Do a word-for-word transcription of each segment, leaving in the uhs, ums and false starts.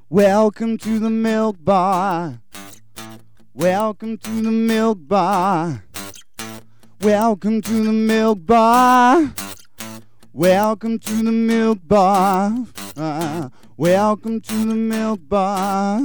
Welcome to the Milk Bar. Welcome to the Milk Bar. Welcome to the Milk Bar. Welcome to the Milk Bar. Uh, welcome to the Milk Bar.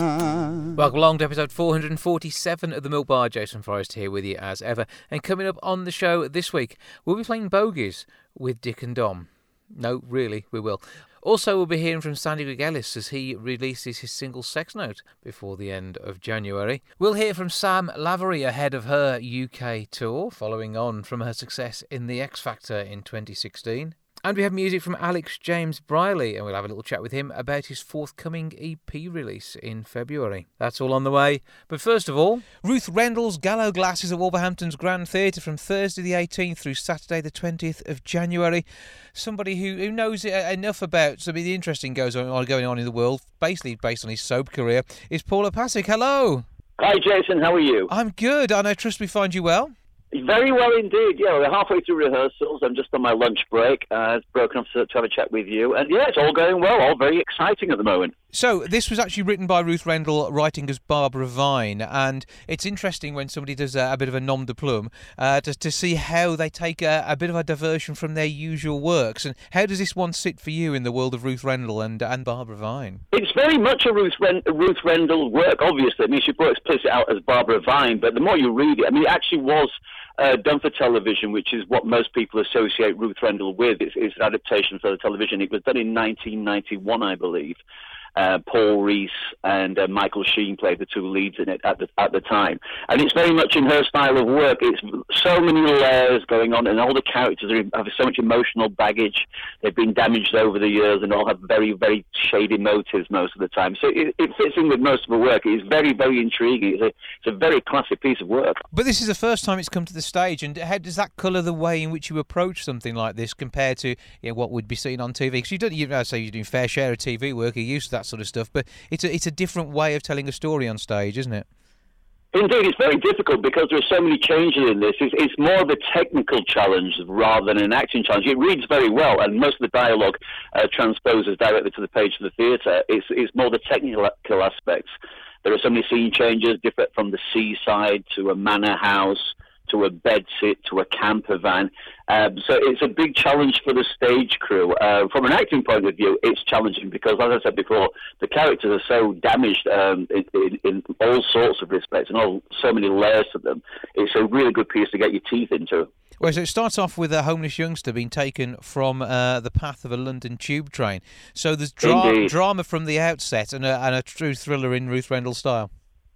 Welcome along to episode four hundred forty-seven of the Milk Bar. Jason Forrest here with you as ever. And coming up on the show this week, we'll be playing Bogies with Dick and Dom. No, really, we will. Also, we'll be hearing from Sandy McGillis as he releases his single Sex Note before the end of January. We'll hear from Sam Lavery ahead of her U K tour, following on from her success in The X Factor in twenty sixteen. And we have music from Alex James Briley, and we'll have a little chat with him about his forthcoming E P release in February. That's all on the way. But first of all, Ruth Rendell's Gallo Glass is at Wolverhampton's Grand Theatre from Thursday the eighteenth through Saturday the twentieth of January. Somebody who, who knows enough about some of the interesting goes on going on in the world, basically based on his soap career, is Paula Pasic. Hello. Hi, Jason. How are you? I'm good, and I trust we find you well. Very well indeed. Yeah, we're halfway through rehearsals. I'm just on my lunch break. Uh, I've broken off to, to have a chat with you. And yeah, it's all going well, all very exciting at the moment. So this was actually written by Ruth Rendell, writing as Barbara Vine. And it's interesting when somebody does a, a bit of a nom de plume uh, to, to see how they take a, a bit of a diversion from their usual works. And how does this one sit for you in the world of Ruth Rendell and, and Barbara Vine? It's very much a Ruth, Ren- Ruth Rendell work, obviously. I mean, she put explicit out as Barbara Vine, but the more you read it, I mean, it actually was Uh, done for television, which is what most people associate Ruth Rendell with. It's, it's an adaptation for the television. It was done in nineteen ninety-one, I believe. Uh, Paul Rees and uh, Michael Sheen played the two leads in it at the at the time, and it's very much in her style of work. It's so many layers going on, and all the characters are, have so much emotional baggage. They've been damaged over the years, and all have very, very shady motives most of the time. So it, it fits in with most of her work. It's very, very intriguing. It's a it's a very classic piece of work. But this is the first time it's come to the stage, and how does that colour the way in which you approach something like this compared to you know, what would be seen on T V? Because you don't, you know, say you're doing fair share of T V work, you're used to that sort of stuff, but it's a, it's a different way of telling a story on stage, isn't it? Indeed, it's very difficult because there are so many changes in this. It's, it's more of a technical challenge rather than an acting challenge. It reads very well, and most of the dialogue uh, transposes directly to the page of the theatre. It's, it's more the technical aspects. There are so many scene changes, different from the seaside to a manor house, to a bedsit, to a camper van. Um, so it's a big challenge for the stage crew. Uh, from an acting point of view, it's challenging because, as I said before, the characters are so damaged um, in, in, in all sorts of respects and all so many layers to them. It's a really good piece to get your teeth into. Well, so it starts off with a homeless youngster being taken from uh, the path of a London tube train. So there's dra- drama from the outset and a, and a true thriller in Ruth Rendell style.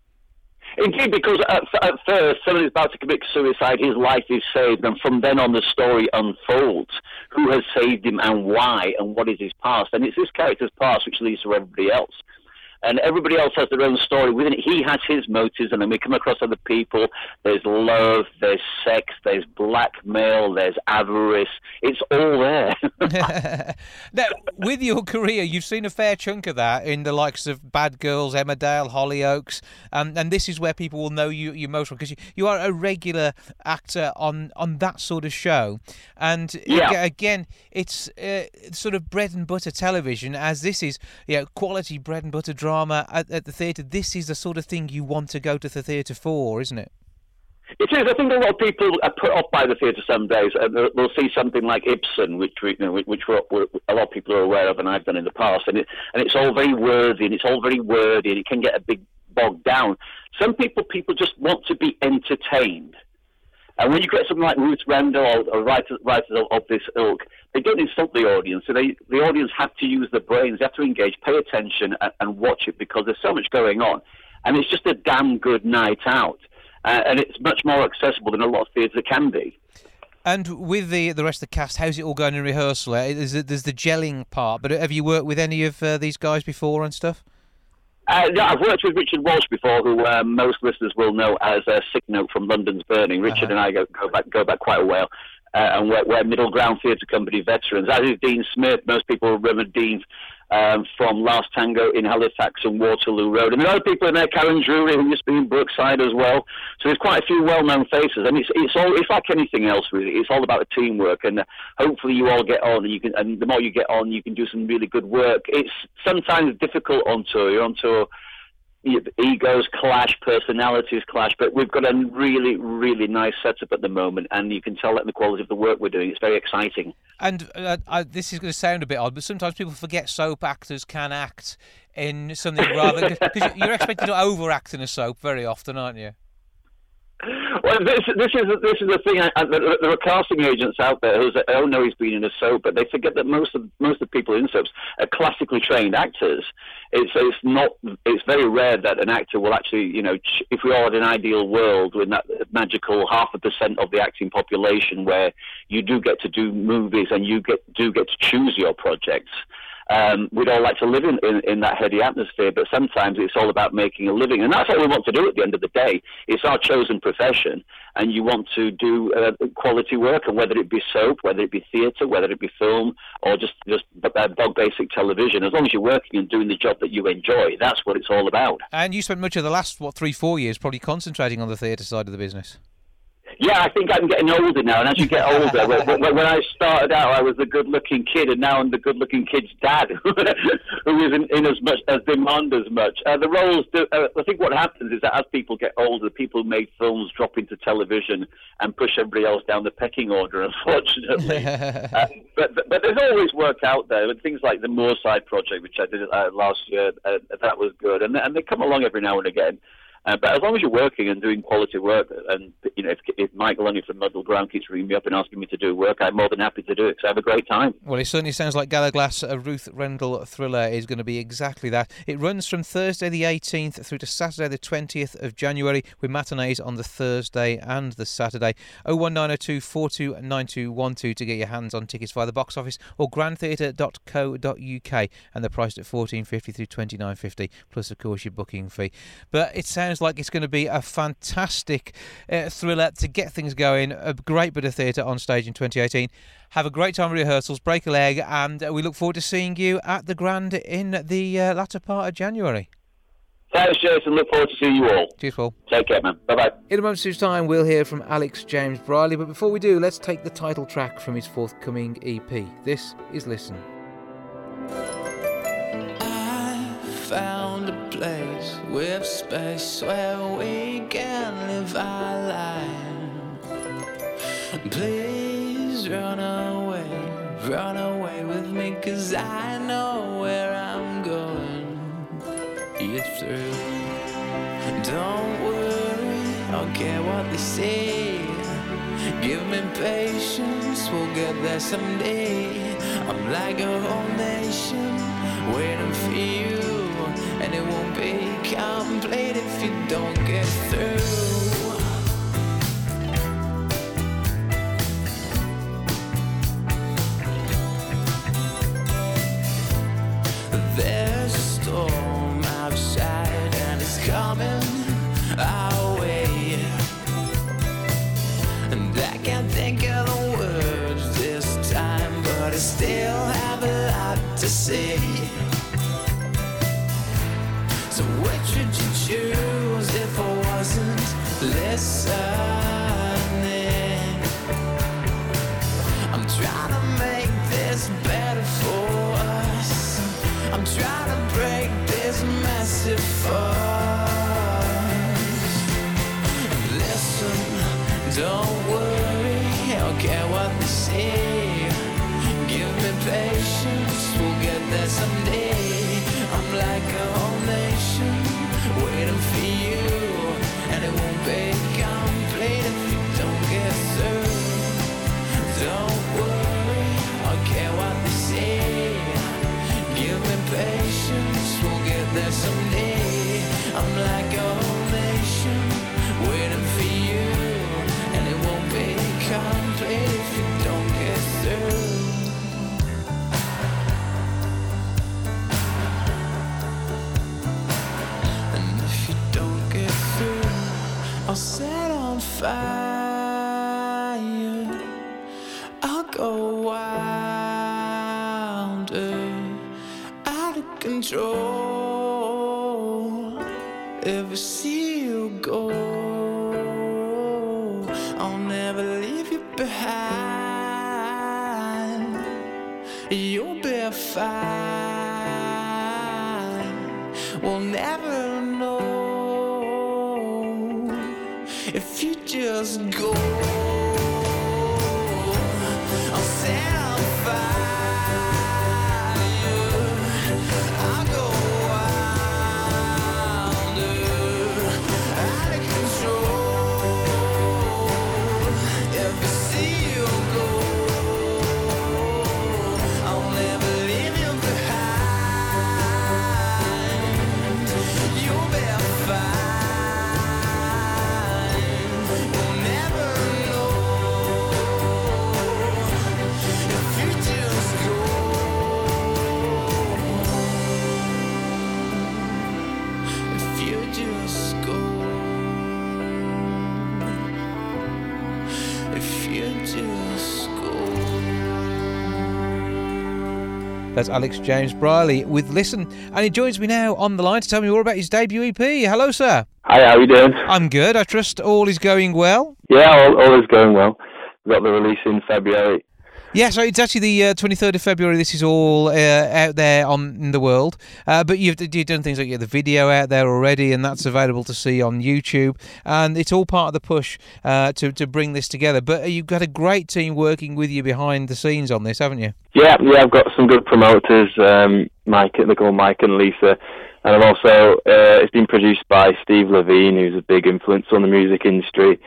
Indeed, because at, at first, somebody's about to commit suicide, his life is saved, and from then on the story unfolds. Who has saved him and why, and what is his past? And it's this character's past which leads to everybody else. And everybody else has their own story within it. He has his motives, and then we come across other people. There's love, there's sex, there's blackmail, there's avarice. It's all there. Now, with your career, you've seen a fair chunk of that in the likes of Bad Girls, Emmerdale, Hollyoaks, um, and this is where people will know you, you most from, because you, you are a regular actor on, on that sort of show. And yeah. again, it's uh, sort of bread and butter television, as this is you know, quality bread and butter drama. Drama at, at the theatre. This is the sort of thing you want to go to the theatre for, isn't it? It is. I think a lot of people are put off by the theatre some days. And they'll see something like Ibsen, which you know, which we're, we're, a lot of people are aware of, and I've done in the past. And it, and it's all very worthy, and it's all very wordy, and it can get a big bogged down. Some people, people just want to be entertained. And when you get something like Ruth Rendell or, or writers, writers of, of this ilk, they don't insult the audience. So they, the audience have to use their brains, they have to engage, pay attention, and, and watch it because there's so much going on. And it's just a damn good night out. Uh, and it's much more accessible than a lot of theatres can be. And with the the rest of the cast, how's it all going in rehearsal? There's, there's the gelling part, but have you worked with any of uh, these guys before and stuff? Uh, yeah, I've worked with Richard Walsh before, who uh, most listeners will know as a Sick Note from London's Burning. Richard uh-huh. and I go, go back go back quite a while, uh, and we're, we're Middle Ground Theatre Company veterans. As is Dean Smith. Most people remember Dean um, from Last Tango in Halifax and Waterloo Road. And there are other people in there, Karen Drury, who used to be in Brookside as well. So there's quite a few well-known faces. And it's it's all it's like anything else, really. It's all about the teamwork, and uh, hopefully you all get on, and you can. And the more you get on, you can do some really good work. It's sometimes difficult on tour. You're on tour. Egos clash, personalities clash, but we've got a really, really nice setup at the moment, and you can tell that in the quality of the work we're doing. It's very exciting. And uh, I, this is going to sound a bit odd, but sometimes people forget soap actors can act in something rather... Because you're expected to overact in a soap very often, aren't you? Well, this this is this is the thing. I, I, there are casting agents out there who say, "Oh no, he's been in a soap," but they forget that most of most of the people in soaps are classically trained actors. It's it's not. It's very rare that an actor will actually, you know, if we all had an ideal world with that magical half a percent of the acting population, where you do get to do movies and you get do get to choose your projects. Um, we'd all like to live in, in, in that heady atmosphere, but sometimes it's all about making a living. And that's what we want to do at the end of the day. It's our chosen profession, and you want to do uh, quality work, and whether it be soap, whether it be theatre, whether it be film, or just, just uh, dog basic television, as long as you're working and doing the job that you enjoy, that's what it's all about. And you spent much of the last, what, three, four years probably concentrating on the theatre side of the business. Yeah, I think I'm getting older now, and as you get older, when, when I started out, I was the good-looking kid, and now I'm the good-looking kid's dad, who isn't in as much as demand as much. Uh, the roles, do, uh, I think what happens is that as people get older, people who make films drop into television and push everybody else down the pecking order, unfortunately. uh, but, but but there's always work out there, and things like the Moorside project, which I did uh, last year, uh, that was good, and, and they come along every now and again. Uh, but as long as you're working and doing quality work, and you know, if, if Michael Loney from Muddle Ground keeps ringing me up and asking me to do work, I'm more than happy to do it because I have a great time. Well, it certainly sounds like Gallaglass, a Ruth Rendell thriller, is going to be exactly that. It runs from Thursday the eighteenth through to Saturday the twentieth of January, with matinees on the Thursday and the Saturday. oh one nine oh two, four two nine two one two to get your hands on tickets via the box office or grand theatre dot co dot uk, and they're priced at fourteen fifty through twenty-nine fifty, plus of course your booking fee. But it sounds like it's going to be a fantastic uh, thriller to get things going. A great bit of theatre on stage in twenty eighteen. Have a great time at rehearsals, break a leg, and uh, we look forward to seeing you at the Grand in the uh, latter part of January. Thanks, Jason. Look forward to seeing you all. Cheers, Paul. Take care, man. Bye-bye. In a moment's time, we'll hear from Alex James Briley, but before we do, let's take the title track from his forthcoming E P. This is Listen. Found a place with space where we can live our life. Please run away, run away with me, 'cause I know where I'm going. You're through. Don't worry, I'll get what they say. Give me patience, we'll get there someday. I'm like a whole nation waiting for you, and it won't be complete if you don't get through. There's a storm outside and it's coming our way, and I can't think of the words this time, but I still have a lot to say. So which would you choose if I wasn't listening? I'm trying to make this better for us. I'm trying to break this massive fuss. Listen, don't worry, I don't care what they say. Give me patience, we'll get there someday. I'm like a whole nation waiting for you, and it won't be complete if you don't get through. Don't worry, I don't care what they say. Give me patience, we'll get there someday. I'm like a whole nation waiting for you, and it won't be complete if you don't get through. I'll set on fire, I'll go wilder. I control. If I see you go, I'll never leave you behind. You'll be fine. We'll never know if you just go. I'll set on fire. I'll go wilder, out of control. If I see you go, I'll never leave you behind. You'll be fine. You'll never know if you just go. If you just go. If you just go. That's Alex James Briley with Listen, and he joins me now on the line to tell me more about his debut E P. Hello, sir. Hi, how are you doing? I'm good. I trust all is going well. Yeah, all, all is going well. We've got the release in February. Yeah, so it's actually the uh, twenty-third of February. This is all uh, out there on in the world. Uh, but you've, you've done things like you have the video out there already, and that's available to see on YouTube. And it's all part of the push uh, to, to bring this together. But you've got a great team working with you behind the scenes on this, haven't you? Yeah, yeah, I've got some good promoters, um, Mike, they're called Mike and Lisa. And I've also, uh, it's been produced by Steve Levine, who's a big influence on the music industry.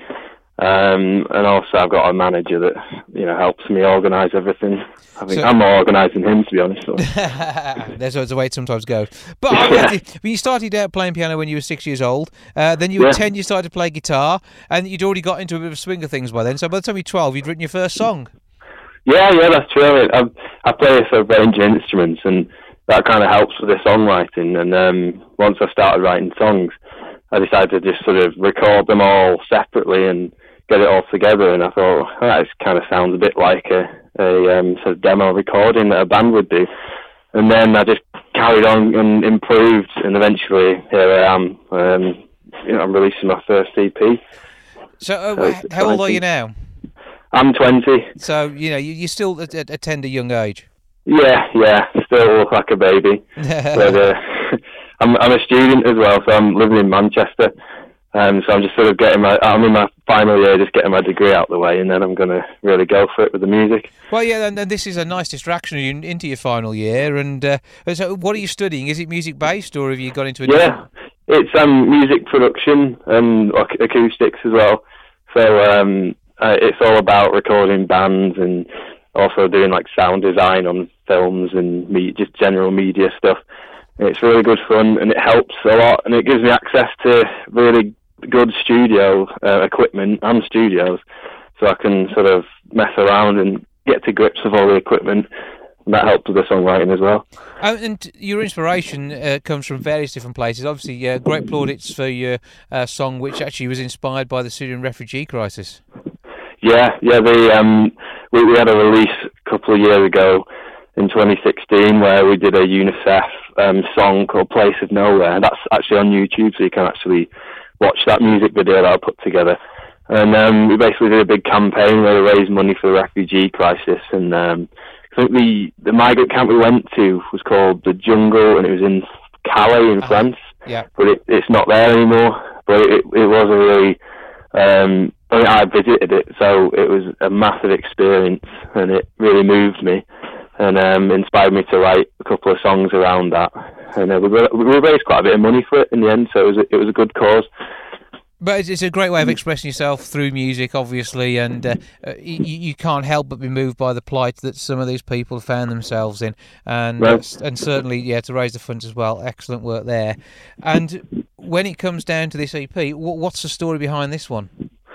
Um, and also I've got a manager that, you know, helps me organise everything. I think so, I'm more organised than him, to be honest. So. There's always the way it sometimes goes. But yeah. When you started out playing piano when you were six years old, uh, then you were yeah. ten, you started to play guitar, and you'd already got into a bit of a swing of things by then. So by the time you were twelve, you'd written your first song. Yeah, yeah, that's true. I, I play a range of instruments, and that kind of helps with the songwriting. And um, once I started writing songs, I decided to just sort of record them all separately and get it all together, and I thought, oh, that kind of sounds a bit like a, a um, sort of demo recording that a band would do. And then I just carried on and improved, and eventually here I am. Um, you know, I'm releasing my first E P. So, uh, so how old are you now? I'm twenty. So, you know, you, you still at a tender young age. Yeah, yeah, still look like a baby. but uh, I'm I'm a student as well, so I'm living in Manchester. Um, so I'm just sort of getting my, I'm in my final year, just getting my degree out of the way, and then I'm going to really go for it with the music. Well, yeah, and, and this is a nice distraction into your final year. And uh, so what are you studying? Is it music-based, or have you got into a Yeah, different... it's um, music production and acoustics as well. So um, uh, it's all about recording bands and also doing like sound design on films and me- just general media stuff. It's really good fun, and it helps a lot, and it gives me access to really good studio uh, equipment and studios, so I can sort of mess around and get to grips with all the equipment, and that helps with the songwriting as well. Oh, and your inspiration uh, comes from various different places. Obviously, uh, great plaudits for your uh, song, which actually was inspired by the Syrian refugee crisis. Yeah, yeah. The um, we, we had a release a couple of years ago in twenty sixteen where we did a UNICEF um, song called Place of Nowhere. That's actually on YouTube, so you can actually watch that music video that I put together. And um, we basically did a big campaign where we raised money for the refugee crisis. And um, I think the, the migrant camp we went to was called The Jungle, and it was in Calais in uh-huh. France. Yeah. But it, it's not there anymore. But it, it was a really... Um, I mean, I visited it, so it was a massive experience, and it really moved me. And um, inspired me to write a couple of songs around that, and uh, we, we raised quite a bit of money for it in the end. So it was a, it was a good cause. But it's, it's a great way of expressing yourself through music, obviously, and uh, you, you can't help but be moved by the plight that some of these people found themselves in, and right. uh, and certainly, yeah, to raise the funds as well. Excellent work there. And when it comes down to this E P, what's the story behind this one?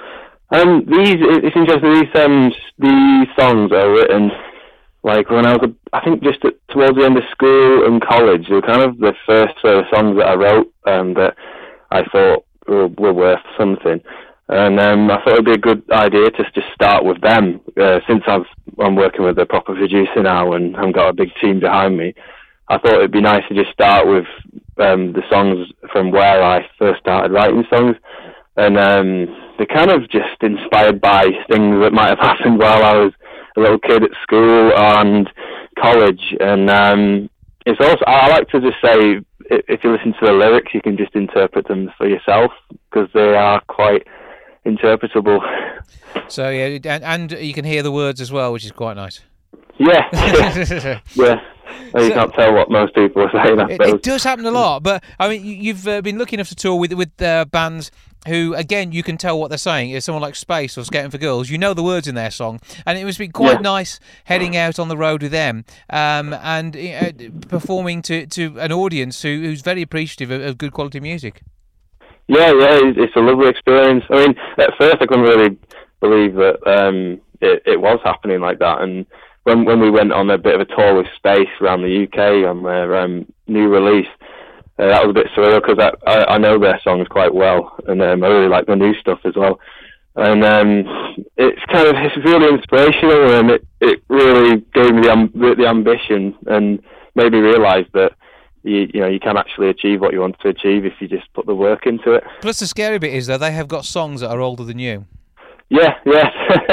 Um, these it's interesting. These um these songs are written. Like when I was, I think just at, towards the end of school and college, they were kind of the first sort of songs that I wrote um, that I thought were, were worth something. And um, I thought it would be a good idea to just start with them. Uh, since I've, I'm working with a proper producer now and I've got a big team behind me, I thought it'd be nice to just start with um, the songs from where I first started writing songs. And um, they're kind of just inspired by things that might have happened while I was a little kid at school and college. And um, it's also, I like to just say, if you listen to the lyrics, you can just interpret them for yourself, because they are quite interpretable. So, yeah, and, and you can hear the words as well, which is quite nice. Yeah, yeah. yeah. You so, can't tell what most people are saying, I suppose. It, it does happen a lot, but I mean, you've uh, been lucky enough to tour with with uh, bands who, again, you can tell what they're saying. It's someone like Space or Skating for Girls. You know the words in their song, and it must be quite yeah. nice heading out on the road with them um, and uh, performing to, to an audience who, who's very appreciative of, of good quality music. Yeah, yeah, it's a lovely experience. I mean, at first I couldn't really believe that um, it, it was happening like that, and when when we went on a bit of a tour with Space around the U K on their um, new release, uh, that was a bit surreal, because I, I, I know their songs quite well, and um, I really like the new stuff as well. And um, it's kind of, it's really inspirational, and it, it really gave me the, um, the, the ambition and made me realise that You, you know, you can actually achieve what you want to achieve if you just put the work into it. Plus, the scary bit is, though, they have got songs that are older than you. Yeah, yeah.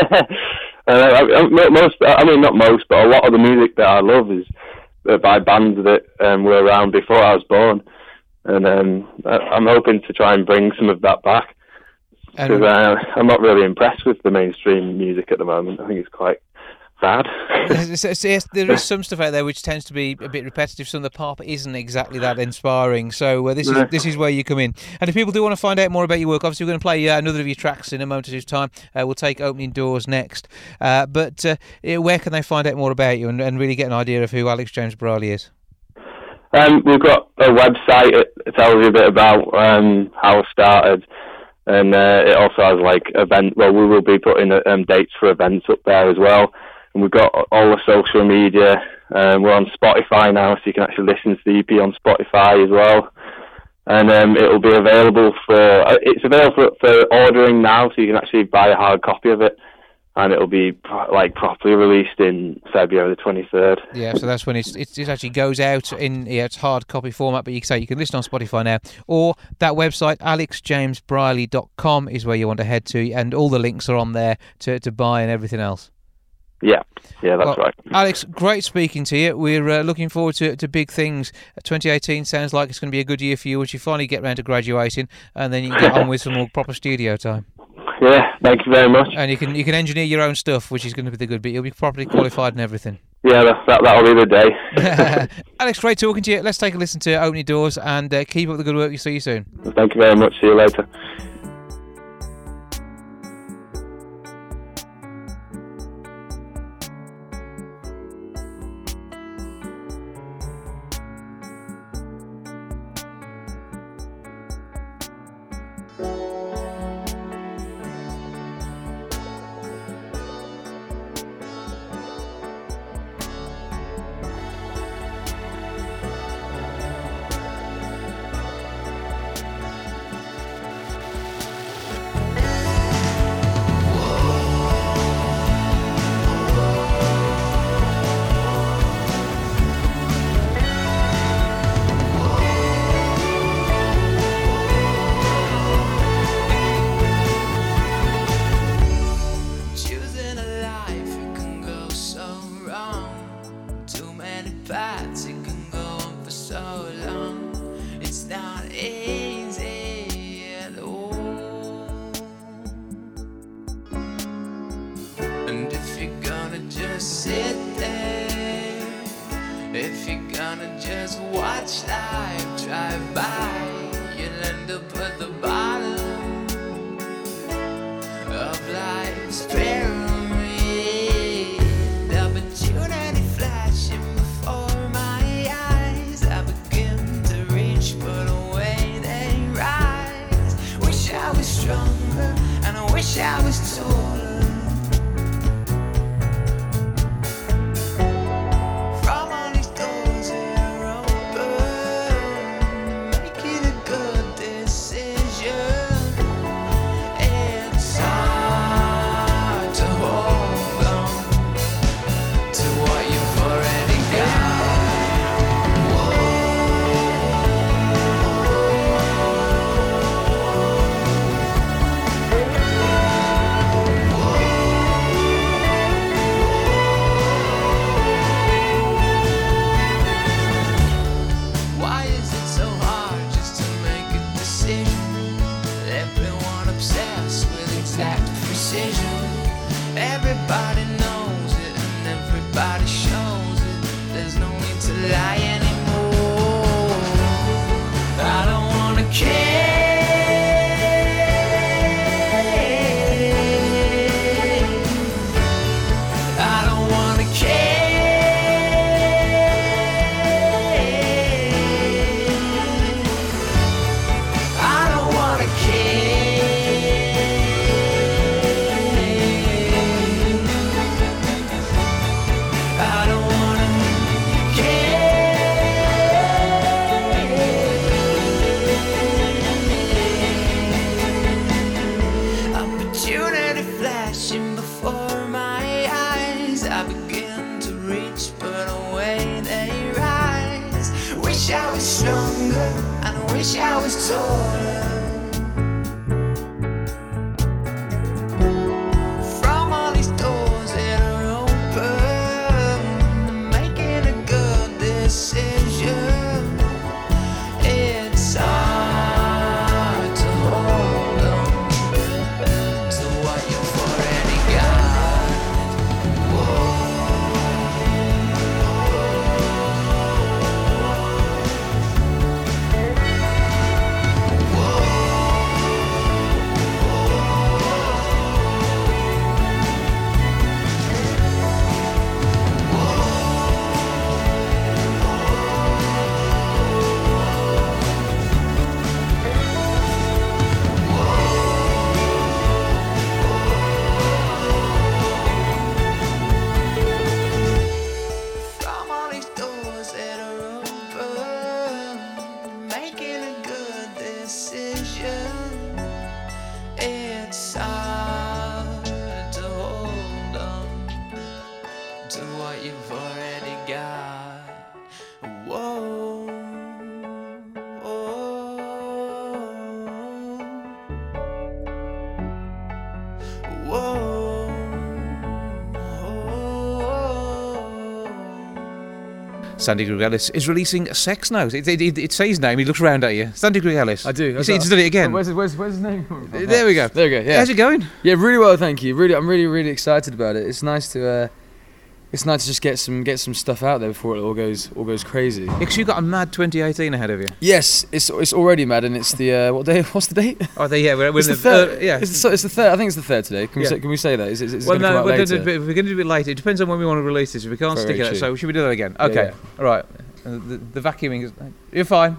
uh, I, most, I mean, not most, but a lot of the music that I love is by bands that um, were around before I was born. And um, I, I'm hoping to try and bring some of that back. Because uh, I'm not really impressed with the mainstream music at the moment. I think it's quite bad. Yes, there is some stuff out there which tends to be a bit repetitive. Some of the pop isn't exactly that inspiring. So uh, this is this is where you come in. And if people do want to find out more about your work, obviously we're going to play uh, another of your tracks in a moment or two's time. Uh, we'll take Opening Doors next. Uh, but uh, where can they find out more about you and, and really get an idea of who Alex James Brierley is? Um, we've got a website. It tells you a bit about um, how I started. And uh, it also has like event. Well, we will be putting um, dates for events up there as well. And we've got all the social media. Um, we're on Spotify now, so you can actually listen to the E P on Spotify as well. And um, it will be available for. Uh, it's available for, for ordering now, so you can actually buy a hard copy of it. And it'll be like properly released in February the twenty-third. Yeah, so that's when it's, it's it actually goes out in yeah, it's hard copy format. But you can say you can listen on Spotify now, or that website alex james brierley dot com is where you want to head to, and all the links are on there to to buy and everything else. Yeah, yeah, that's well, right. Alex, great speaking to you. We're uh, looking forward to to big things. twenty eighteen sounds like it's going to be a good year for you once you finally get around to graduating, and then you can get on with some more proper studio time. Yeah, thank you very much. And you can you can engineer your own stuff, which is going to be the good bit. You'll be properly qualified and everything. Yeah, that, that, that'll be the day. Alex, great talking to you. Let's take a listen to Opening Doors and uh, keep up the good work. We'll see you soon. Thank you very much. See you later. From all these doors that are open, wish I was stronger, and I wish I was taller. From all these doors that are open, making a good decision. It's hard to hold on to what you've already got. Whoa. From all these doors that are open, making a good decision. It's hard to hold on to what you've already got. Whoa. Whoa. Sandy Gregelis is releasing a Sex Note. It, it, it, it says his name. He looks round at you. Sandy Gregelis. I do. You see, he's done it again. Where's, where's, where's his name coming from? There we go. There we go. Yeah. How's it going? Yeah, really well, thank you. Really, I'm really, really excited about it. It's nice to, uh, it's nice to just get some, get some stuff out there before it all goes, all goes crazy. Because you've got a mad twenty eighteen ahead of you. Yes, it's, it's already mad, and it's the, uh, what day? What's the date? Oh, they, yeah, we're, we're It's in the third. Uh, yeah. It's the, it's the third. I think it's the third today. Can we Yeah. say, can we say that? Is, is, is it Well, going to no, come out we're, later? doing a bit- we're going to do it later. It depends on when we want to release this. If we can't Very, stick it very out, true. so should we do that again? Yeah, Okay, yeah. all right. Uh, the, the vacuuming is. You're fine.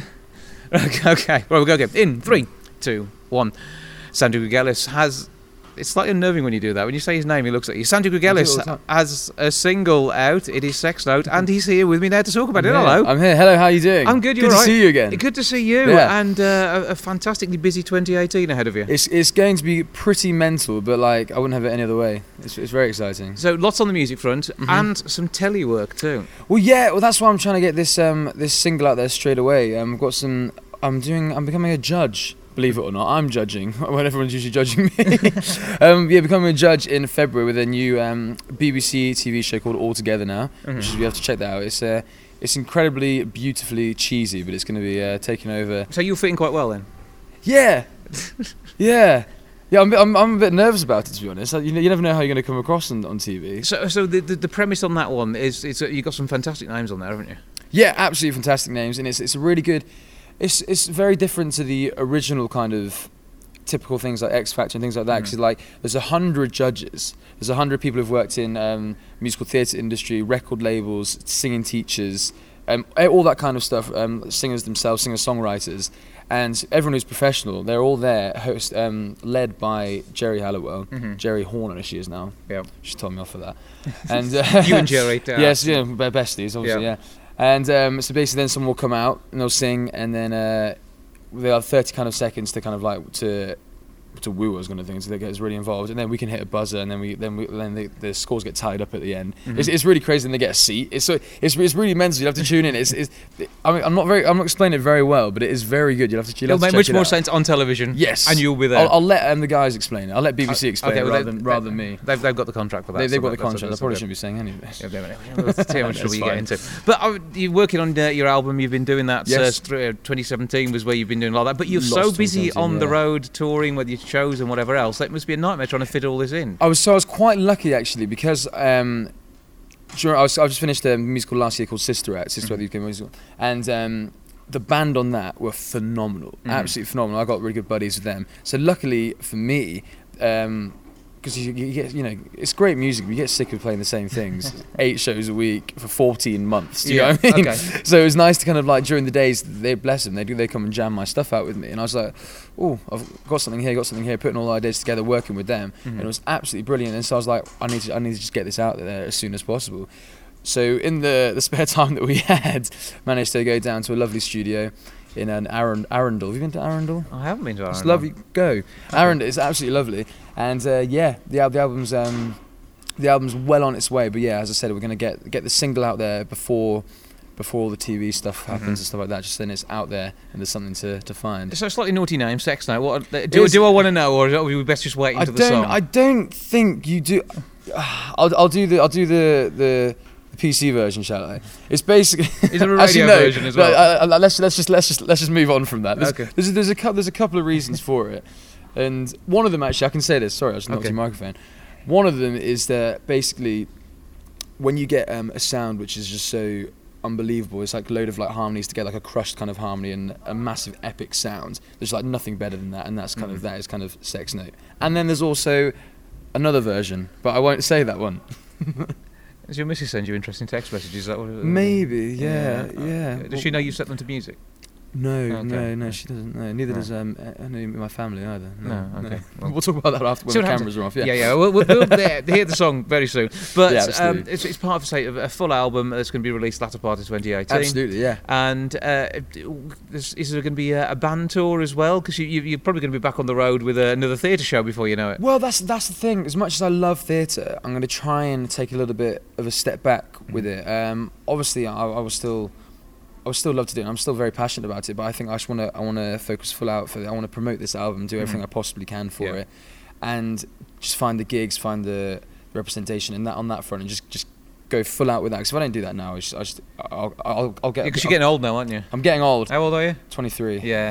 okay, okay. Right, we'll go again. In three, two, one. Sandy Gregelis has. It's slightly unnerving when you do that. When you say his name, he looks at you. Sandy I do Gregelis all the time. has a single out. It is Sex Note, and he's here with me now to talk about it. I'm here. Hello. I'm here. Hello, how are you doing? I'm good. You're Good right. to see you again. Good to see you, Yeah. and uh, a, a fantastically busy twenty eighteen ahead of you. It's it's going to be pretty mental, but like I wouldn't have it any other way. It's it's very exciting. So lots on the music front, Mhm. and some telly work too. Well, yeah. Well, that's why I'm trying to get this um this single out there straight away. Um, I've got some. I'm doing. I'm becoming a judge. Believe it or not, I'm judging when everyone's usually judging me. um, yeah, becoming a judge in February with a new um, B B C T V show called All Together Now, Mhm. which is, you have to check that out. It's uh, it's incredibly beautifully cheesy, but it's going to be uh, taking over. So you're fitting quite well then. Yeah, yeah, yeah. I'm, I'm I'm a bit nervous about it, to be honest. You, you never know how you're going to come across on, on T V. So, so the, the the premise on that one is it's uh, you've got some fantastic names on there, haven't you? Yeah, absolutely fantastic names, and it's it's a really good. It's it's very different to the original kind of typical things like X Factor and things like that. Mm. Because like there's a hundred judges, there's a hundred people who've worked in um, musical theatre industry, record labels, singing teachers, um, all that kind of stuff. Um, singers themselves, singer songwriters, and everyone who's professional. They're all there, host um, led by Jerry Halliwell, Mhm. Jerry Horner, as she is now. Yeah. She told me off for that. And uh, You and Jerry. Uh, yes, yeah, be- besties, obviously, Yeah. yeah. And um, so basically, then someone will come out and they'll sing, and then uh, they have thirty kind of seconds to kind of like to to woo us, kind of thing. So they get us really involved, and then we can hit a buzzer, and then we then we then the, the scores get tied up at the end. Mhm. It's, it's really crazy, and they get a seat. It's so it's it's really mental. You have to tune in. It's, it's I mean, I'm not very I'm not explaining it very well, but it is very good. You'll have to. You'll It'll have to make check much it more out. sense on television. Yes, and you'll be there. I'll, I'll let um, the guys explain it. I'll let B B C Uh, explain okay, it well, rather they- than they- rather than me. They've, they've got the contract for that. They, they've so got the that's- contract. I that's probably okay. shouldn't be saying anything. Yeah, they- they- that's too much trouble That's you get fine. into. But uh, you're working on uh, your album. You've been doing that. Yes. Uh, through, uh, twenty seventeen was where you've been doing a lot of that. But you're Lots so of busy twenty seventeen, on the yeah. road touring with your shows and whatever else. That must be a nightmare trying to fit all this in. I was so I was quite lucky actually because um, during, I was I just finished a musical last year called Sister Act, Sister Act the U K musical, and um, the band on that were phenomenal, Mhm. absolutely phenomenal. I got really good buddies with them. So luckily for me, um, because you, you get you know it's great music, but you get sick of playing the same things, eight shows a week for fourteen months. Do you know what I mean? Okay. So it was nice to kind of like during the days, they bless them, they do they come and jam my stuff out with me, and I was like, oh, I've got something here, got something here, putting all the ideas together, working with them, Mhm. and it was absolutely brilliant. And so I was like, I need to, I need to just get this out there as soon as possible. So in the the spare time that we had, managed to go down to a lovely studio in an Arund- Arundel. Have you been to Arundel? I haven't been to Ireland. It's lovely. Go. Arundel is absolutely lovely, and uh, yeah, the al- the album's um, the album's well on its way. But yeah, as I said, we're gonna get get the single out there before before all the T V stuff happens Mm-hmm. and stuff like that. Just then it's out there and there's something to, to find. So a slightly naughty name, Sex Night. What do, Is- do I want to know, or are we best just waiting I to the don't. song? I don't think you do. I'll, I'll do the. I'll do the the. the P C version, shall I? It's basically. Is there a Actually, radio no, version as no, well? uh, uh, let's let's just let's just let's just move on from that. There's, Okay. There's there's a cou- there's a couple of reasons for it, and one of them actually I can say this. Sorry, I just knocked Okay. your microphone. One of them is that basically, when you get um, a sound which is just so unbelievable, it's like a load of like harmonies together, like a crushed kind of harmony and a massive epic sound. There's like nothing better than that, and that's kind Mhm. of that is kind of Sex Note. And then there's also another version, but I won't say that one. Does your missus send you interesting text messages? Is that what, Maybe, yeah, yeah. Does she know you set them to music? No, Okay. no, no, she doesn't know. Neither No. does um, a- any of my family either. No, No, okay. no. We'll talk about that after when See the what happens. cameras are off. Yeah, Yeah, yeah. We'll, we'll, we'll hear hear the song very soon. But Yeah, um, absolutely. it's, it's part of say, a full album that's going to be released latter part of twenty eighteen. absolutely, yeah. And uh, is, is there going to be a, a band tour as well? Because you, you, you're probably going to be back on the road with uh, another theatre show before you know it. Well, that's that's the thing. As much as I love theatre, I'm going to try and take a little bit of a step back with it. Um, obviously, I, I was still, I would still love to do it. And I'm still very passionate about it. But I think I just want to, I want to focus full out for it. I want to promote this album, do everything Mhm. I possibly can for Yeah. it, and just find the gigs, find the representation, and that on that front, and just just go full out with that. Because if I don't do that now, I just, I just I'll, I'll, I'll get. Because you're getting old now, aren't you? I'm getting old. How old are you? twenty-three. Yeah.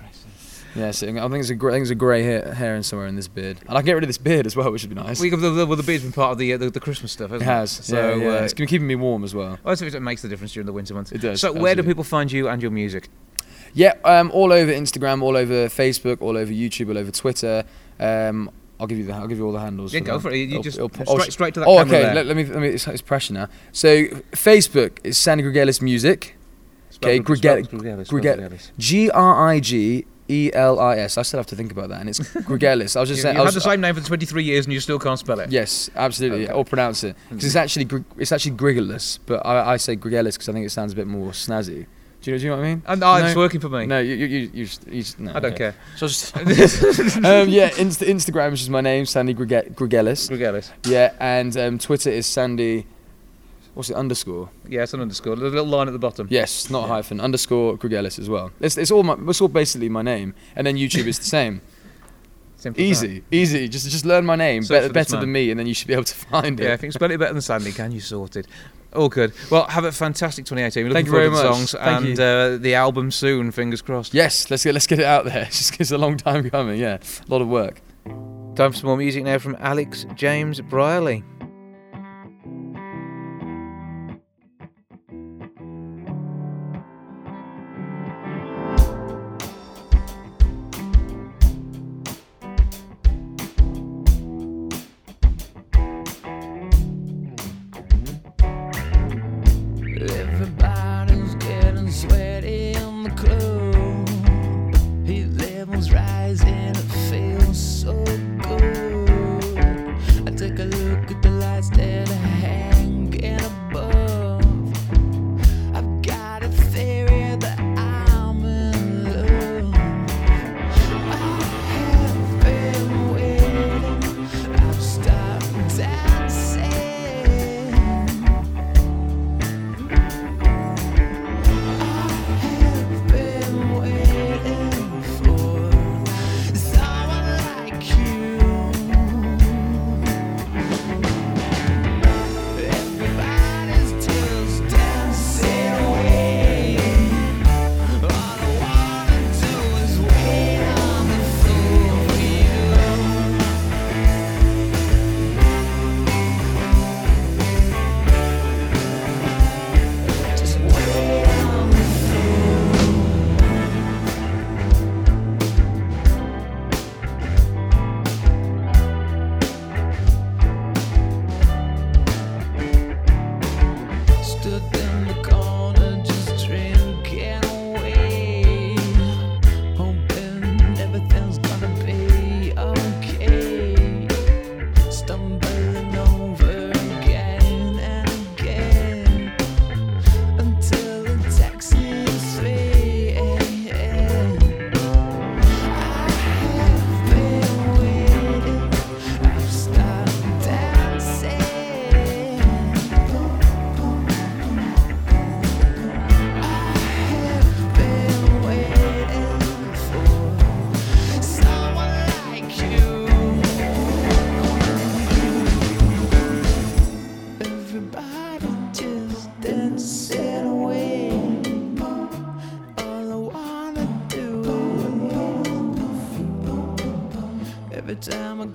Yeah, so I think there's a gr- I think there's a grey hair, hair in somewhere in this beard, and I can get rid of this beard as well, which would be nice. We, the, the, well, the beard's been part of the, uh, the the Christmas stuff, hasn't It it? has. So yeah, yeah. uh, It's been keeping me warm as well. well, it makes the difference during the winter months. It does. So where do absolutely. people find you and your music? Yeah, um, all over Instagram, all over Facebook, all over YouTube, all over Twitter. Um, I'll give you the I'll give you all the handles. Yeah, for go that. for it. You It'll- just it'll- straight, oh, straight to that Oh, camera okay. there. Let, let me let me. It's, it's pressure now. So Facebook is Sandy Grigelis Music. Spell okay, it- Grige- spell it- Grigelis, spell Grige- Grigelis. G R I G E L I S. I still have to think about that, and it's Grigelis. I was just You, saying. you've I had was, the same name for twenty-three years and you still can't spell it. Yes, absolutely. Okay. Or pronounce it because it's actually Grig- it's actually Grigelis, but I, I say Grigelis because I think it sounds a bit more snazzy. Do you know? Do you know what I mean? And oh, No? it's working for me. No, you you you, you, just, you just, no, I don't okay. care. So just, um, yeah, Inst- Instagram is just my name, Sandy Grige- Grigelis. Grigelis. Yeah, and um, Twitter is Sandy. What's it underscore? Yeah, it's an underscore. There's a little line at the bottom. Yes, not a Yeah. hyphen. Underscore Grigelis as well. It's it's all my it's all basically my name, and then YouTube is the same. Simple as Easy, easy. Just just learn my name, Search better for this better than man. me, and then you should be able to find that. it. Yeah, if you can spell it better than Sandy, can you sorted? All good. Well, have a fantastic twenty eighteen. We're looking Thank you forward very to the much. songs Thank and you. uh, the album soon. Fingers crossed. Yes, let's get let's get it out there. It's just it's a long time coming. Yeah, a lot of work. Time for some more music now from Alex James Brierley. Everybody's getting sweaty in the club. Heat levels rising, it feels so good. I take a look at the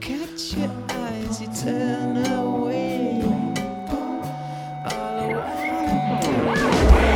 catch your eyes, you turn away. All I wanna do.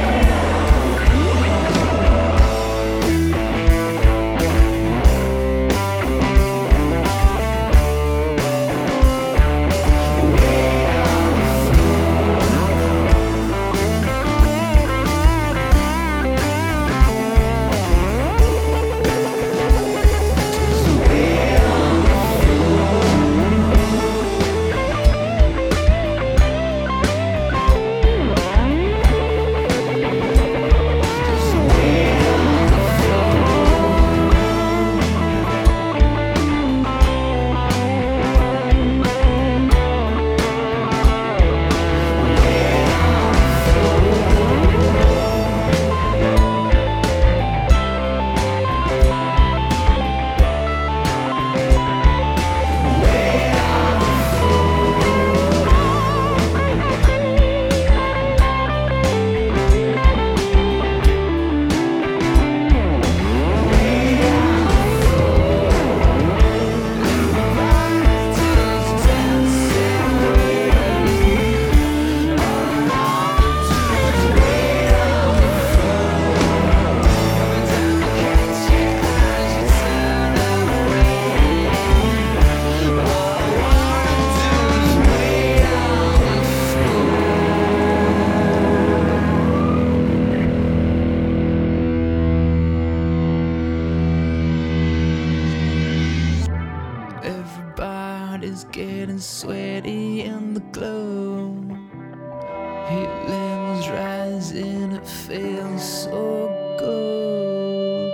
Everybody's getting sweaty in the glow. Heat levels rising, it feels so good.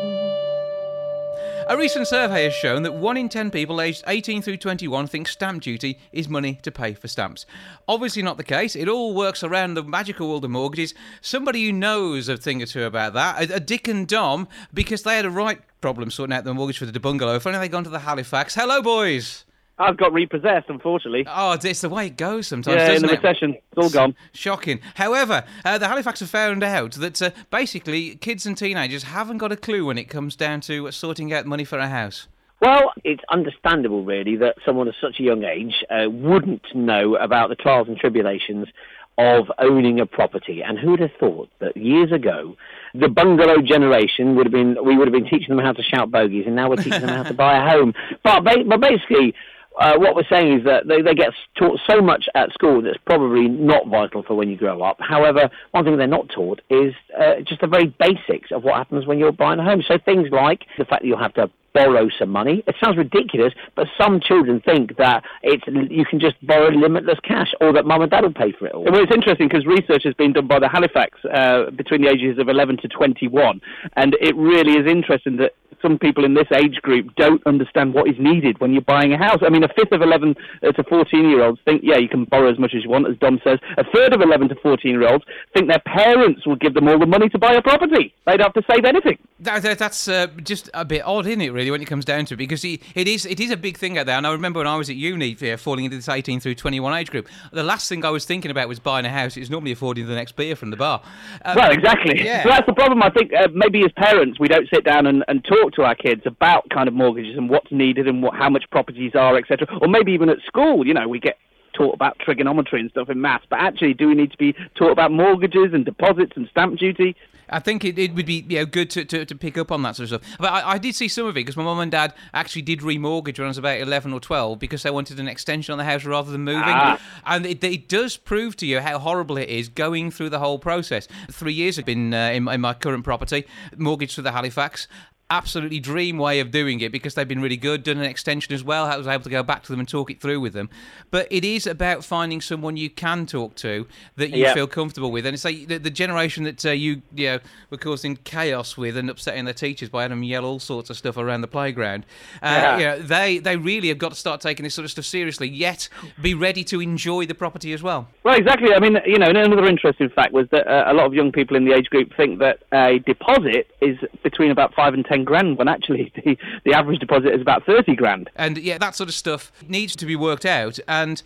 A recent survey has shown that one in ten people aged eighteen through twenty-one think stamp duty is money to pay for stamps. Obviously not the case. It all works around the magical world of mortgages. Somebody who knows a thing or two about that, a, a Dick and Dom, because they had a right problem sorting out the mortgage for the bungalow. If only they'd gone to the Halifax. Hello, boys. I've got repossessed, unfortunately. Oh, it's the way it goes sometimes, yeah, doesn't in the it? recession. It's all gone. Shocking. However, uh, the Halifax have found out that uh, basically kids and teenagers haven't got a clue when it comes down to uh, sorting out money for a house. Well, it's understandable, really, that someone at such a young age uh, wouldn't know about the trials and tribulations of owning a property. And who would have thought that years ago, the bungalow generation would have been, we would have been teaching them how to shout bogies, and now we're teaching them how to buy a home. But, ba- but basically, uh, what we're saying is that they, they get taught so much at school that's probably not vital for when you grow up. However, one thing they're not taught is uh, just the very basics of what happens when you're buying a home. So things like the fact that you'll have to borrow some money. It sounds ridiculous, but some children think that it's you can just borrow limitless cash, or that mum and dad will pay for it all. Well, it's interesting because research has been done by the Halifax uh, between the ages of eleven to twenty-one, and it really is interesting that some people in this age group don't understand what is needed when you're buying a house. I mean, a fifth of eleven to fourteen-year-olds think, yeah, you can borrow as much as you want, as Dom says. A third of eleven to fourteen-year-olds think their parents will give them all the money to buy a property. They'd have to save anything. That, that, that's uh, just a bit odd, isn't it, really, when it comes down to it? Because it is it is a big thing out there. And I remember when I was at uni, yeah, falling into this eighteen through twenty-one age group, the last thing I was thinking about was buying a house. It's normally affording the next beer from the bar. Um, well, exactly. Yeah. So that's the problem. I think uh, maybe as parents, we don't sit down and, and talk to our kids about kind of mortgages and what's needed and what, how much properties are, et cetera. Or maybe even at school, you know, we get taught about trigonometry and stuff in maths, but actually do we need to be taught about mortgages and deposits and stamp duty? I think it, it would be you know, good to, to, to pick up on that sort of stuff. But I, I did see some of it because my mum and dad actually did remortgage when I was about eleven or twelve because they wanted an extension on the house rather than moving. Ah. And it, it does prove to you how horrible it is going through the whole process. Three years I've been uh, in, in my current property, mortgaged through the Halifax. Absolutely dream way of doing it because they've been really good, done an extension as well. I was able to go back to them and talk it through with them. But it is about finding someone you can talk to that you Yeah. feel comfortable with. And it's like the, the generation that uh, you, you know, were causing chaos with and upsetting their teachers by having them yell all sorts of stuff around the playground. Uh, Yeah. you know, they, they really have got to start taking this sort of stuff seriously, yet be ready to enjoy the property as well. Well, exactly. I mean, you know, another interesting fact was that uh, a lot of young people in the age group think that a deposit is between about five and ten grand, when actually the, the average deposit is about thirty grand. And yeah, that sort of stuff needs to be worked out. And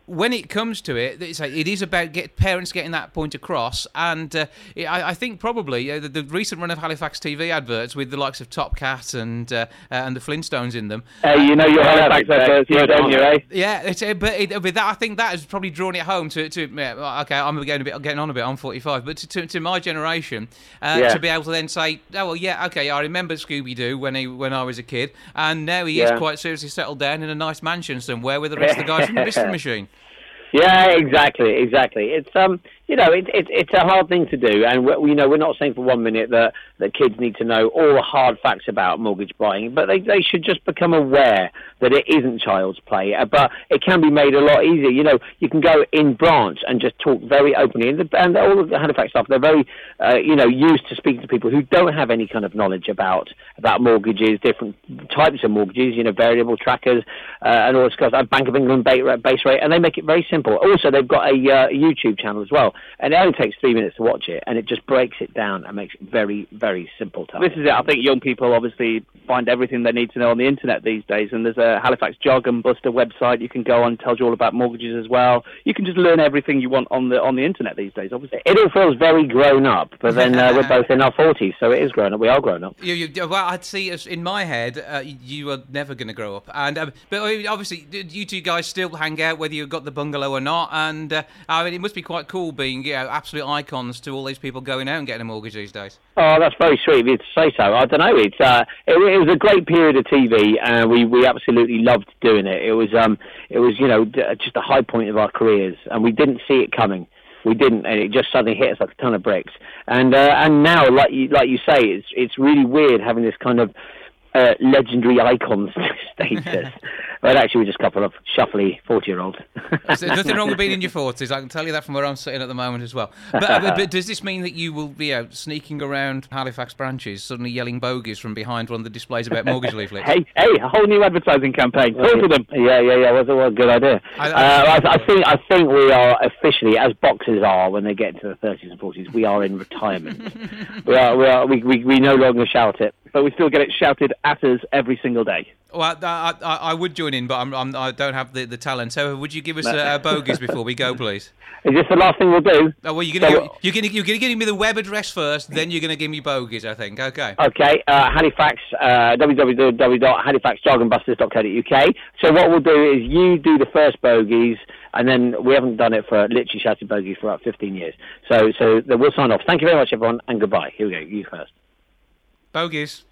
when it comes to it, it's like, it is about get parents getting that point across, and uh, I, I think probably uh, the, the recent run of Halifax T V adverts with the likes of Top Cat and uh, uh, and the Flintstones in them. Hey, you know your Halifax adverts, you don't you, eh? Yeah, it's, uh, but it, with that, I think that has probably drawn it home to. to yeah, okay, I'm getting a bit getting on a bit. I'm forty-five, but to, to, to my generation, uh, Yeah. to be able to then say, oh well, yeah, okay, I remember Scooby Doo when he when I was a kid, and now he Yeah. is quite seriously settled down in a nice mansion somewhere with the rest of the guys from the Mystery Machine. Yeah, exactly, exactly. It's um, you know, it, it, it's a hard thing to do, and we, you know, we're not saying for one minute that that kids need to know all the hard facts about mortgage buying, but they they should just become aware that it isn't child's play. Uh, but it can be made a lot easier. You know, you can go in branch and just talk very openly, and, the, and all of the Halifax staff, they're very, uh, you know, used to speaking to people who don't have any kind of knowledge about about mortgages, different types of mortgages, you know, variable trackers, uh, and all this stuff, uh, Bank of England base rate, and they make it very simple. Also, they've got a uh, YouTube channel as well, and it only takes three minutes to watch it, and it just breaks it down and makes it very, very simple to This is it. I think young people obviously find everything they need to know on the internet these days, and there's a Halifax Jargon Buster website you can go on, tells you all about mortgages as well. You can just learn everything you want on the on the internet these days, obviously. It all feels very grown up, but then uh, we're both in our forties, so it is grown up. We are grown up. You, you, well, I'd see as in my head, uh, you are never going to grow up, and um, but obviously you two guys still hang out whether you've got the bungalow or not, and uh, I mean it must be quite cool being, you know, absolute icons to all these people going out and getting a mortgage these days. Oh, that's very sweet of you to say so. I don't know. It's uh, it, it was a great period of T V, and we, we absolutely loved doing it. It was um, it was you know just a high point of our careers, and we didn't see it coming. We didn't, and it just suddenly hit us like a ton of bricks. And uh, and now, like you like you say, it's it's really weird having this kind of uh, legendary icon status. But actually, we're just a couple of shuffly forty-year-olds. There's nothing wrong with being in your forties. I can tell you that from where I'm sitting at the moment as well. But, uh, but, but does this mean that you will be out sneaking around Halifax branches, suddenly yelling bogies from behind one of the displays about mortgage leaflets? Hey, hey, a whole new advertising campaign. Talk to them. Yeah, yeah, yeah. What a good idea. I, uh, I, I think I think we are officially, as boxers are when they get into the thirties and forties, we are in retirement. we are, we are, we, we we no longer shout it, but we still get it shouted at us every single day. Well, I, I, I would join in, but I'm, I'm, I don't have the, the talent. So, would you give us a, a bogies before we go, please? Is this the last thing we'll do? Oh, well, you're gonna so, give, you're gonna you're gonna give me the web address first, then you're gonna give me bogies, I think. Okay. Okay. Uh, Halifax. Uh, w w w dot halifax jargon busters dot co dot u k. So what we'll do is you do the first bogies, and then we haven't done it for literally shouted bogies for about fifteen years. So so we'll sign off. Thank you very much, everyone, and goodbye. Here we go. You first. Bogies.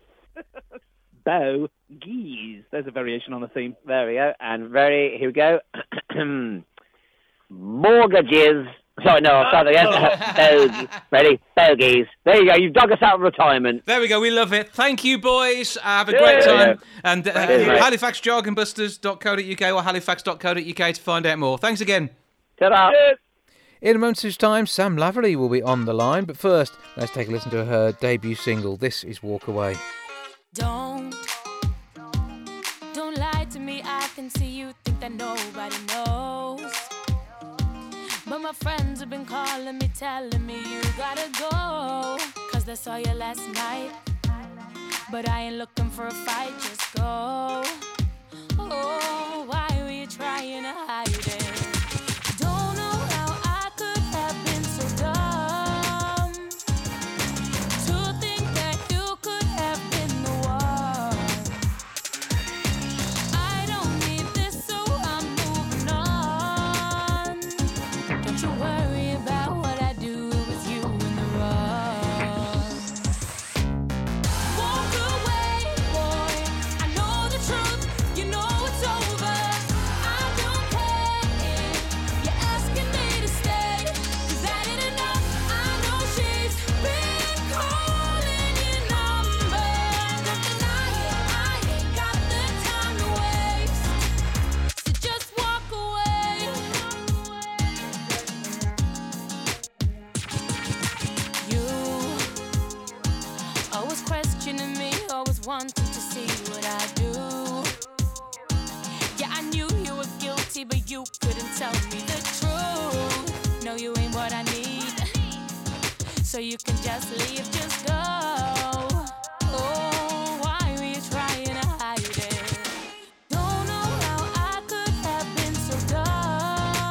Bogies. There's a variation on the theme. There we go. And very, here we go. Mortgages. Sorry, no, I'll start again. Bogies. Ready? Bogies. There you go. You've dug us out of retirement. There we go. We love it. Thank you, boys. Uh, have a great time. Yeah. And uh, halifax jargon busters dot co dot u k or halifax dot co dot u k to find out more. Thanks again. Ta-da. In a moment's time, Sam Lavery will be on the line. But first, let's take a listen to her debut single. This is Walk Away. Don't, don't lie to me. I can see you think that nobody knows. But my friends have been calling me, telling me you gotta go. Cause they saw you last night. But I ain't looking for a fight, just go. Oh, why were you trying to hide it? Don't know how I could have been so dumb to think that you could have been the one. I don't need this, so I'm moving on. Don't you worry about what I do with you in the wrong. Walk away, boy. I know the truth. You know it's over. I don't care if you're asking me to stay. Cause that ain't enough. I know she's been calling your number. Don't deny it. I ain't got the time to waste. So just walk away. You always questioning me, always wanting to see what I do. Yeah, I knew you were guilty, but you couldn't tell me the truth. No, you ain't what I need, so you can just leave, just go. Oh, why were you trying to hide it? Don't know how I could have been so dumb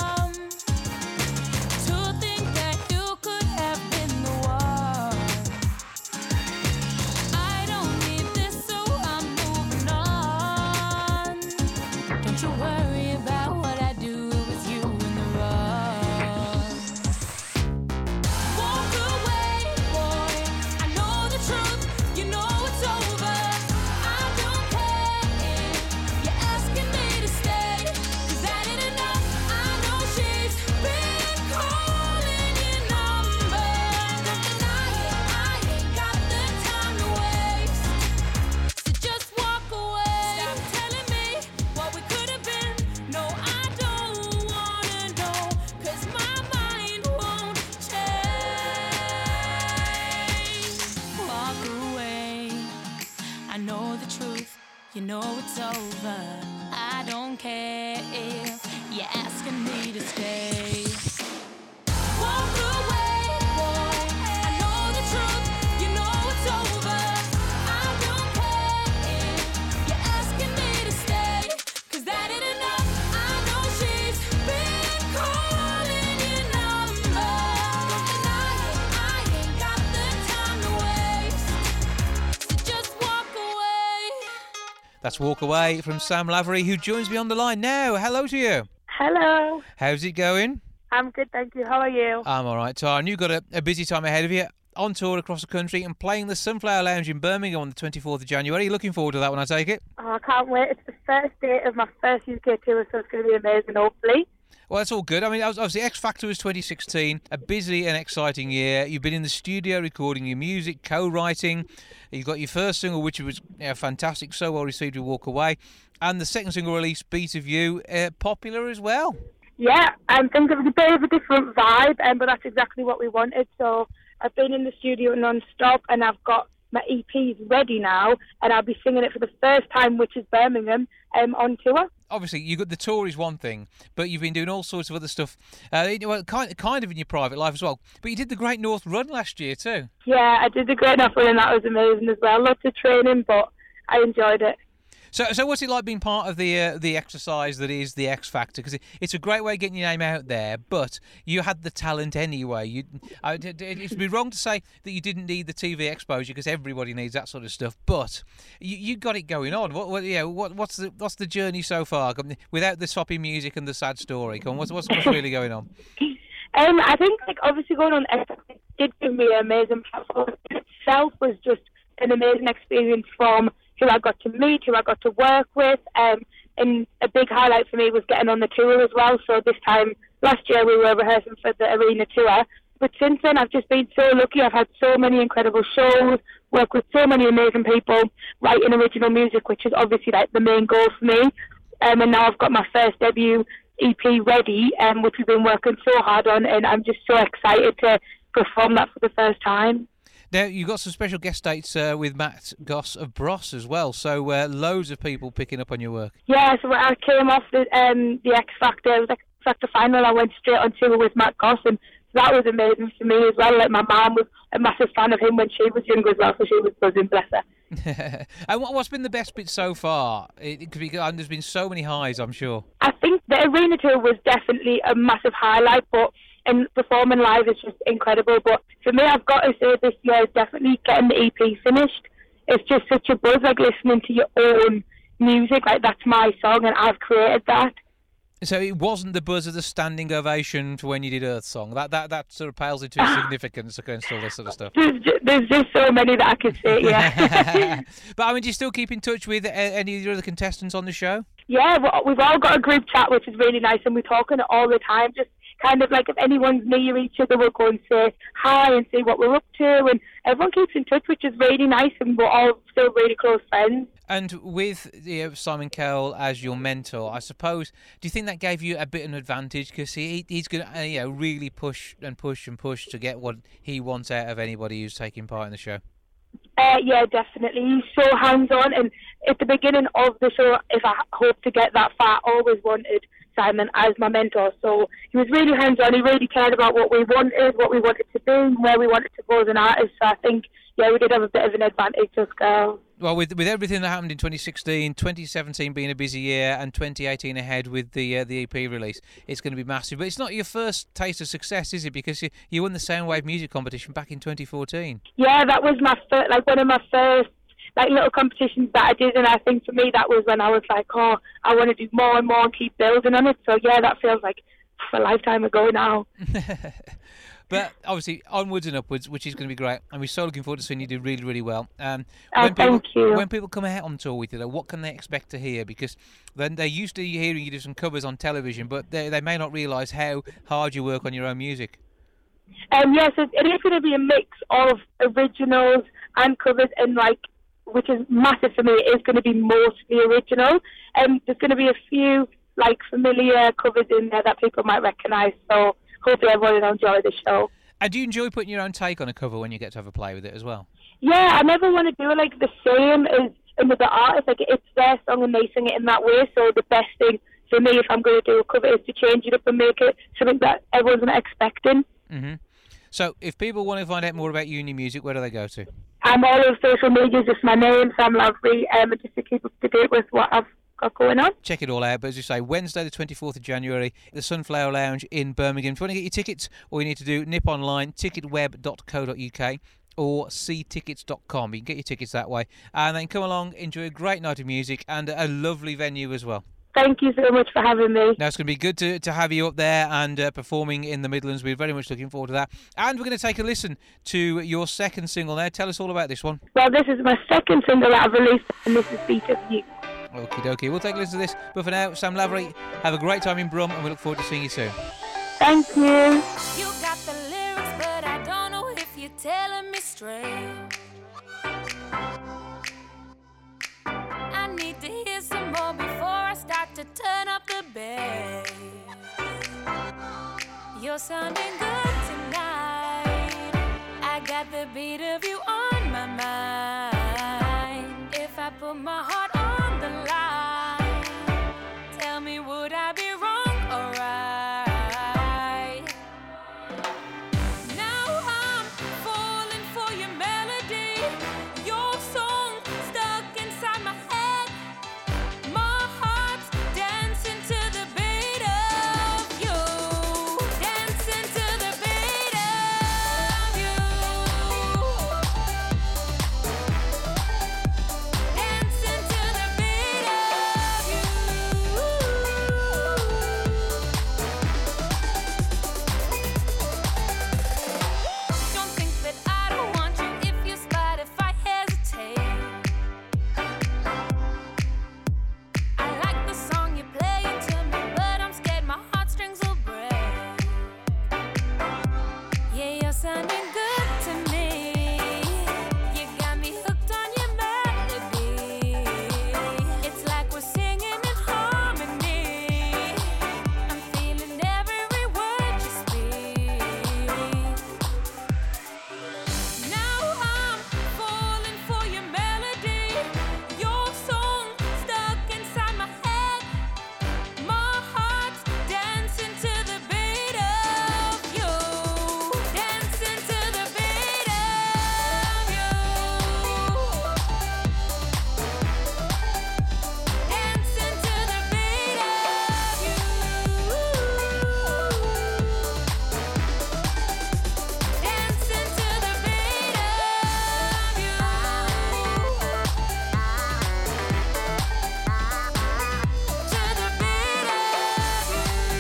know the truth, you know it's over. I don't care if you're asking me to stay. Walk away, boy, I know the truth, you know it's over. I don't care if you're asking me to stay, 'cause that ain't enough. I know she's been calling your number, and I, I ain't got the time to waste, so just walk away. That's Walk Away from Sam Lavery, who joins me on the line now. Hello to you. Hello. How's it going? I'm good, thank you. How are you? I'm all right, Tara. And you've got a, a busy time ahead of you, on tour across the country and playing the Sunflower Lounge in Birmingham on the twenty-fourth of January. You're looking forward to that one, I take it? Oh, I can't wait. It's the first day of my first U K tour, so it's going to be amazing, hopefully. Well, that's all good. I mean, obviously, X Factor was twenty sixteen, a busy and exciting year. You've been in the studio recording your music, co-writing. You've got your first single, which was you know, fantastic, so well received with Walk Away. And the second single release, Beat of You, uh, popular as well. Yeah, I think it was a bit of a different vibe, um, but that's exactly what we wanted. So I've been in the studio non-stop, and I've got my E Ps ready now, and I'll be singing it for the first time, which is Birmingham, um, on tour. Obviously, you got the tour is one thing, but you've been doing all sorts of other stuff, uh, well, kind, kind of in your private life as well. But you did the Great North Run last year too. Yeah, I did the Great North Run, and that was amazing as well. Lots of training, but I enjoyed it. So, so what's it like being part of the uh, the exercise that is the X Factor? Because it, it's a great way of getting your name out there, but you had the talent anyway. You, I, it, it'd be wrong to say that you didn't need the T V exposure, because everybody needs that sort of stuff. But you, you got it going on. What, what, yeah, what, what's the what's the journey so far? Without the soppy music and the sad story, come on, what's what's, what's really going on? Um, I think like obviously going on X Factor did give me an amazing platform. It itself was just an amazing experience from who I got to meet, who I got to work with, um, and a big highlight for me was getting on the tour as well. So this time, last year we were rehearsing for the arena tour, but since then I've just been so lucky. I've had so many incredible shows, worked with so many amazing people, writing original music, which is obviously like the main goal for me, um, and now I've got my first debut E P ready, um, which we've been working so hard on, and I'm just so excited to perform that for the first time. Now, you've got some special guest dates uh, with Matt Goss of Bros as well, so uh, loads of people picking up on your work. Yeah, so I came off the um, the X Factor, it was X Factor final, I went straight on tour with Matt Goss, and that was amazing for me as well. Like, my mum was a massive fan of him when she was younger as well, so she was buzzing, bless her. And what, what's been the best bit so far? It, it could be, and there's been so many highs, I'm sure. I think the arena tour was definitely a massive highlight, but and performing live is just incredible. But for me, I've got to say this year is definitely getting the E P finished. It's just such a buzz, like listening to your own music. Like, that's my song, and I've created that. So it wasn't the buzz of the standing ovation for when you did Earth Song. That that that sort of pales into its significance against all this sort of stuff. There's just, there's just so many that I could say, yeah. But I mean, do you still keep in touch with uh, any of the other contestants on the show? Yeah, well, we've all got a group chat, which is really nice, and we're talking all the time. Just kind of like if anyone's near each other, we'll go and say hi and say what we're up to, and everyone keeps in touch, which is really nice, and we're all still really close friends. And with you know, Simon Cowell as your mentor, I suppose, do you think that gave you a bit of an advantage? Because he he's going to uh, you know, really push and push and push to get what he wants out of anybody who's taking part in the show. Uh, yeah, definitely. He's so hands-on, and at the beginning of the show, if I hope to get that far, I always wanted Simon as my mentor. So he was really hands-on. He really cared about what we wanted, what we wanted to be, where we wanted to go as an artist. So I think, yeah, we did have a bit of an advantage as girls. Well, with with everything that happened in twenty sixteen, twenty seventeen being a busy year, and twenty eighteen ahead with the uh, the E P release, it's going to be massive. But it's not your first taste of success, is it? Because you, you won the Soundwave Music Competition back in twenty fourteen. Yeah, that was my first, like one of my first like little competitions that I did, and I think for me that was when I was like, oh, I want to do more and more and keep building on it. So yeah, that feels like a lifetime ago now. But obviously, onwards and upwards, which is going to be great. And we're so looking forward to seeing you do really, really well. Um, oh, when people, thank you. When people come out on tour with you, though, what can they expect to hear? Because then they're used to hearing you do some covers on television, but they, they may not realise how hard you work on your own music. Um, yes, yeah, so it is going to be a mix of originals and covers, and like, which is massive for me. It is going to be mostly original. And um, there's going to be a few like familiar covers in there that people might recognise. So hopefully everyone will enjoy the show. And do you enjoy putting your own take on a cover when you get to have a play with it as well? Yeah, I never want to do like the same as another artist. Like, it's their song and they sing it in that way. So the best thing for me, if I'm going to do a cover, is to change it up and make it something that everyone's not expecting. Mm-hmm. So if people want to find out more about you and your music, where do they go to? I'm all over social media, just my name, Sam Lavery, um, just to keep up to date with what I've got going on. Check it all out. But as you say, Wednesday the twenty-fourth of January, the Sunflower Lounge in Birmingham. If you want to get your tickets, all you need to do, nip online, ticket web dot co dot uk or see tickets dot com. You can get your tickets that way. And then come along, enjoy a great night of music and a lovely venue as well. Thank you so much for having me. Now, it's going to be good to, to have you up there and uh, performing in the Midlands. We're very much looking forward to that. And we're going to take a listen to your second single now. Tell us all about this one. Well, this is my second single that I've released, and this is Beat of You. Okie dokie. We'll take a listen to this. But for now, Sam Lavery, have a great time in Brum, and we look forward to seeing you soon. Thank you. You got the lyrics, but I don't know if you're telling me straight. I need to hear some more before I start to turn up the bass. You're sounding good tonight. I got the beat of you on my mind. If I put my heart on the line, tell me, would I be wrong or right? Now I'm falling for your melody, your song stuck inside my head. My heart's dancing to the beat of you, dancing to the beat of you, dancing to the beat of you. Don't think that I don't want you if you spot, if I hesitate. I like the song you're playing to me, but I'm scared my heartstrings will break. Yeah, you're sounding good to me. You got me hooked on your melody. It's like we're singing in harmony. I'm feeling every word you speak. Now I'm falling for your melody, your song stuck inside my head. My heart's dancing to the beat of you, dancing to the beat of you, dancing to the beat of you, dancing to the beat of you, to the beat of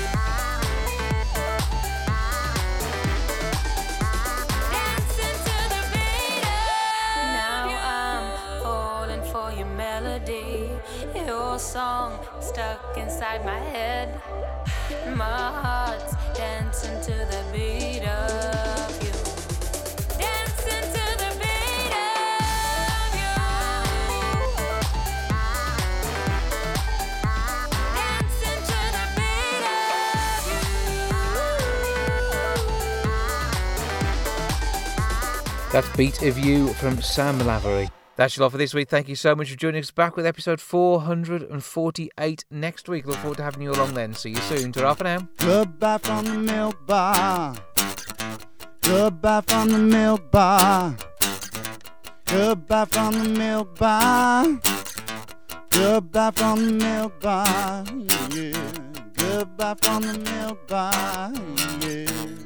you, dancing to the beat of you. Now I'm falling for your melody, your song stuck inside my head. My heart's dancing to the beat of you, dancing to the beat of you, dancing to the beat of you. That's Beat of You from Sam Lavery. That's your lot for this week. Thank you so much for joining us. Back with episode four hundred forty-eight next week. Look forward to having you along then. See you soon. Ta-ra for now. Goodbye from the milk bar. Goodbye from the milk bar. Goodbye from the milk bar. Goodbye from the milk bar. Yeah. Goodbye from the milk bar. Yeah.